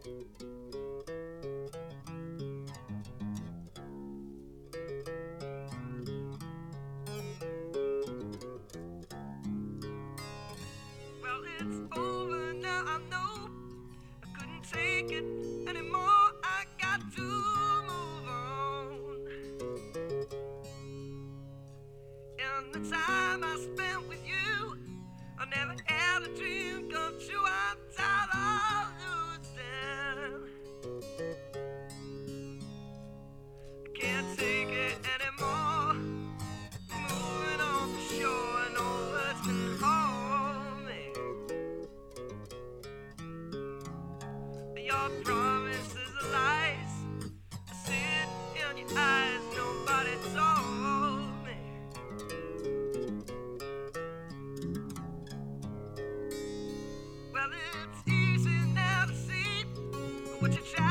Well, it's over now, I know. I couldn't take it anymore. I got to move on. And the time I spent with you, I never had a dream come true. I'm tired of losing. I can't take it anymore. Moving on the shore, no words can hold me. Your promises are lies. I see it in your eyes. Nobody told me. Well, it's easy now to see what you try.